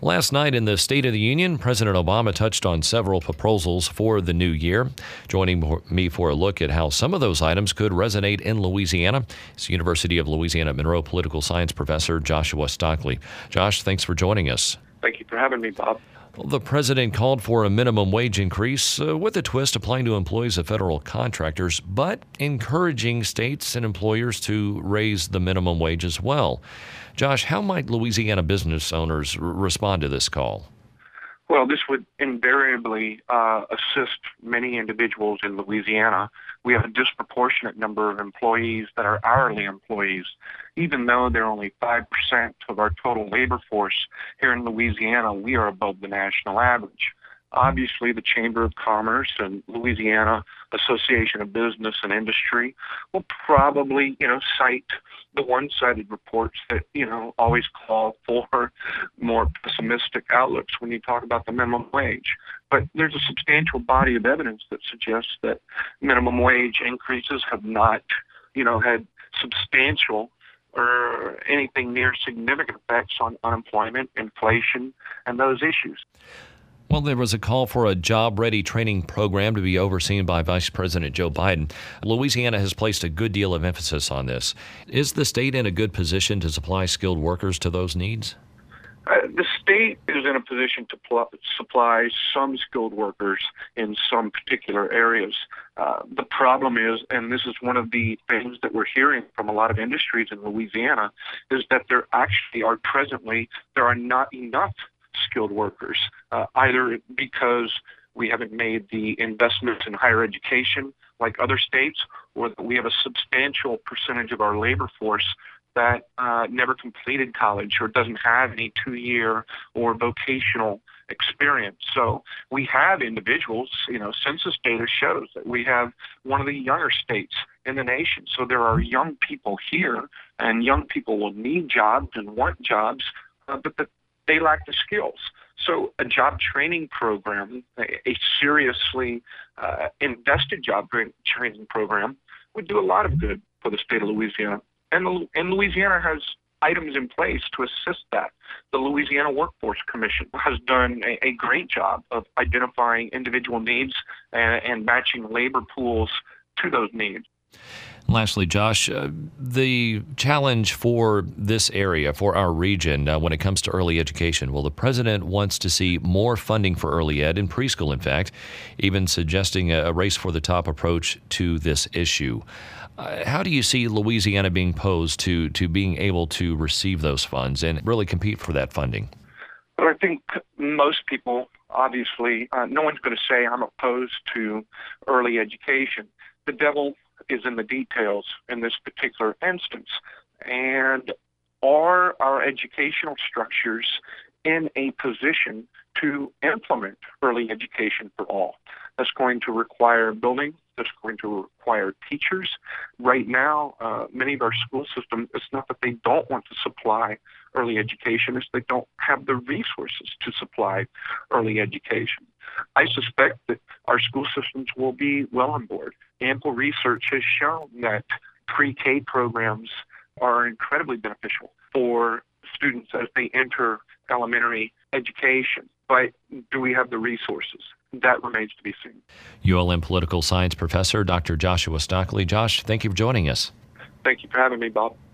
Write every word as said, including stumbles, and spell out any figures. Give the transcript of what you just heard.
Last night in the State of the Union, President Obama touched on several proposals for the new year. Joining me for a look at how some of those items could resonate in Louisiana is University of Louisiana Monroe political science professor Joshua Stockley. Josh, thanks for joining us. Thank you for having me, Bob. Well, the president called for a minimum wage increase uh, with a twist applying to employees of federal contractors, but encouraging states and employers to raise the minimum wage as well. Josh, how might Louisiana business owners r- respond to this call? Well, this would invariably uh, assist many individuals in Louisiana. We have a disproportionate number of employees that are hourly employees. Even though they're only five percent of our total labor force here in Louisiana, we are above the national average. Obviously, the Chamber of Commerce and Louisiana Association of Business and Industry will probably, you know, cite the one-sided reports that, you know, always call for more pessimistic outlooks when you talk about the minimum wage. But there's a substantial body of evidence that suggests that minimum wage increases have not, you know, had substantial or anything near significant effects on unemployment, inflation, and those issues. Well, there was a call for a job-ready training program to be overseen by Vice President Joe Biden. Louisiana has placed a good deal of emphasis on this. Is the state in a good position to supply skilled workers to those needs? Uh, the state is in a position to pl- supply some skilled workers in some particular areas. Uh, the problem is, and this is one of the things that we're hearing from a lot of industries in Louisiana, is that there actually are presently, there are not enough skilled workers, uh, either because we haven't made the investments in higher education like other states, or that we have a substantial percentage of our labor force that uh, never completed college or doesn't have any two-year or vocational experience. So we have individuals, you know, census data shows that we have one of the younger states in the nation. So there are young people here, and young people will need jobs and want jobs, uh, but the they lack the skills. So a job training program, a seriously uh, invested job training program, would do a lot of good for the state of Louisiana. And, and Louisiana has items in place to assist that. The Louisiana Workforce Commission has done a, a great job of identifying individual needs and, and matching labor pools to those needs. Lastly, Josh, uh, the challenge for this area, for our region, uh, when it comes to early education, well, the president wants to see more funding for early ed, in preschool, in fact, even suggesting a, a race for the top approach to this issue. Uh, how do you see Louisiana being posed to, to being able to receive those funds and really compete for that funding? Well, I think most people, obviously, uh, no one's going to say I'm opposed to early education. The devil is in the details in this particular instance. And are our educational structures in a position to implement early education for all? That's going to require building. That's going to require teachers. Right now, uh, many of our school systems, it's not that they don't want to supply early education, it's they don't have the resources to supply early education. I suspect that our school systems will be well on board. Ample research has shown that pre-K programs are incredibly beneficial for students as they enter elementary education. But do we have the resources? That remains to be seen. U L M political science professor Doctor Joshua Stockley. Josh, thank you for joining us. Thank you for having me, Bob.